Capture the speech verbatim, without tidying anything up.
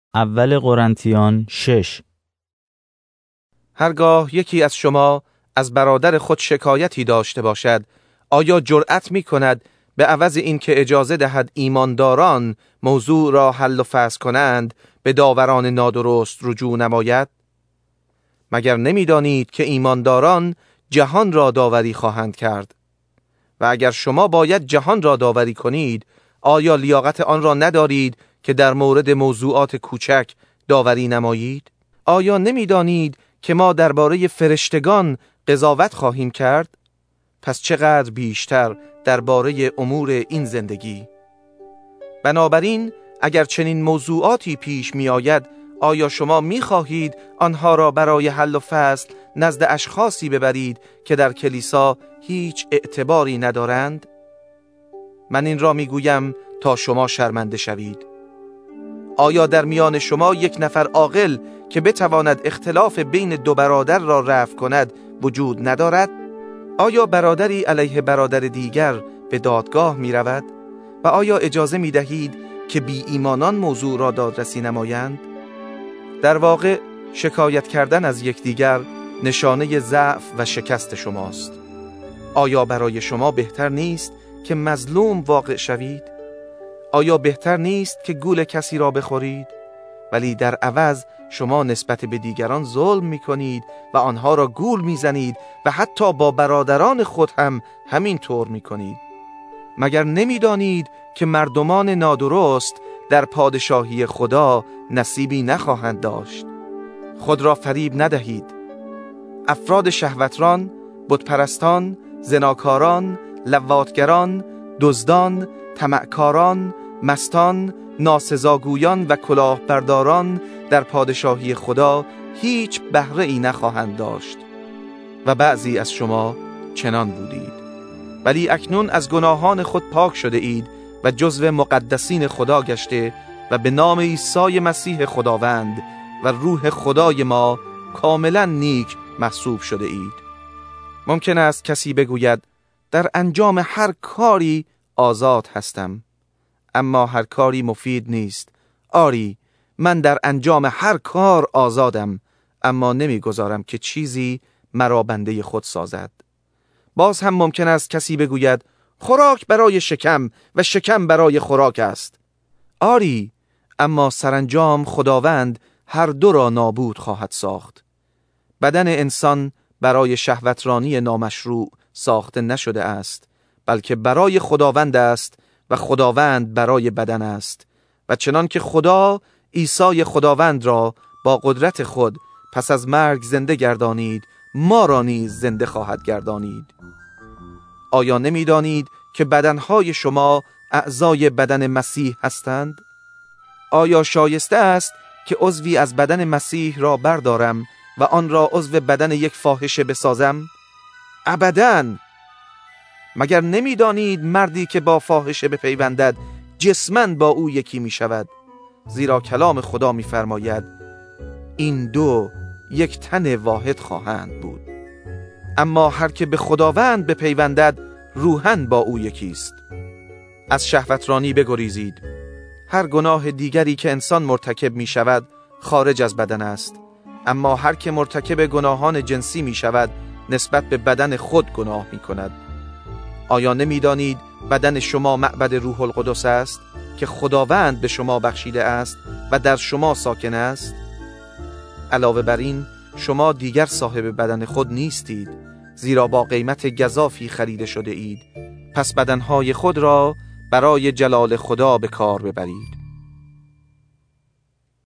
اول قرنتیان شش. هرگاه یکی از شما از برادر خود شکایتی داشته باشد، آیا جرأت می کند به عوض این که اجازه دهد ایمانداران موضوع را حل و فصل کنند به داوران نادرست رجوع نماید؟ مگر نمی دانید که ایمانداران جهان را داوری خواهند کرد؟ و اگر شما باید جهان را داوری کنید، آیا لیاقت آن را ندارید که در مورد موضوعات کوچک داوری نمایید؟ آیا نمی دانید که ما درباره فرشتگان قضاوت خواهیم کرد؟ پس چقدر بیشتر درباره امور این زندگی. بنابراین اگر چنین موضوعاتی پیش می آید، آیا شما می خواهید آنها را برای حل و فصل نزد اشخاصی ببرید که در کلیسا هیچ اعتباری ندارند؟ من این را می گویم تا شما شرمنده شوید. آیا در میان شما یک نفر عاقل که بتواند اختلاف بین دو برادر را رفع کند وجود ندارد؟ آیا برادری علیه برادر دیگر به دادگاه می رود؟ و آیا اجازه می دهید که بی ایمانان موضوع را دادرسی نمایند؟ در واقع شکایت کردن از یکدیگر نشانه ضعف و شکست شماست. آیا برای شما بهتر نیست که مظلوم واقع شوید؟ آیا بهتر نیست که گول کسی را بخورید؟ ولی در عوض شما نسبت به دیگران ظلم می کنید و آنها را گول می زنید و حتی با برادران خود هم همین طور می کنید. مگر نمی دانید که مردمان نادرست در پادشاهی خدا نصیبی نخواهند داشت؟ خود را فریب ندهید. افراد شهوتران، بتپرستان، زناکاران، لواطگران، دزدان، طمعکاران، مستان، ناسزاگویان و کلاهبرداران در پادشاهی خدا هیچ بهره ای نخواهند داشت. و بعضی از شما چنان بودید، ولی اکنون از گناهان خود پاک شده اید و جزو مقدسین خدا گشته و به نام عیسی مسیح خداوند و روح خدای ما کاملا نیک محسوب شده اید. ممکن است کسی بگوید در انجام هر کاری آزاد هستم، اما هر کاری مفید نیست. آری، من در انجام هر کار آزادم، اما نمیگذارم که چیزی مرا بنده خود سازد. باز هم ممکن است کسی بگوید خوراک برای شکم و شکم برای خوراک است. آری، اما سرانجام خداوند هر دو را نابود خواهد ساخت. بدن انسان برای شهوترانی نامشروع ساخته نشده است، بلکه برای خداوند است و خداوند برای بدن است. و چنان که خدا عیسی خداوند را با قدرت خود پس از مرگ زنده گردانید، ما را نیز زنده خواهد گردانید. آیا نمی دانید که بدنهای شما اعضای بدن مسیح هستند؟ آیا شایسته است که عضوی از بدن مسیح را بردارم و آن را عضو بدن یک فاحشه بسازم؟ ابداً. مگر نمی دانید مردی که با فاحشه بپیوندد جسماً با او یکی می شود؟ زیرا کلام خدا می فرماید این دو یک تن واحد خواهند بود. اما هر که به خداوند بپیوندد روحاً با او یکی است. از شهوترانی بگریزید. هر گناه دیگری که انسان مرتکب می شود خارج از بدن است، اما هر که مرتکب گناهان جنسی می شود نسبت به بدن خود گناه می کند. آیا نمی دانید بدن شما معبد روح القدس است که خداوند به شما بخشیده است و در شما ساکن است؟ علاوه بر این شما دیگر صاحب بدن خود نیستید، زیرا با قیمت گزافی خریده شده اید. پس بدنهای خود را برای جلال خدا به کار ببرید.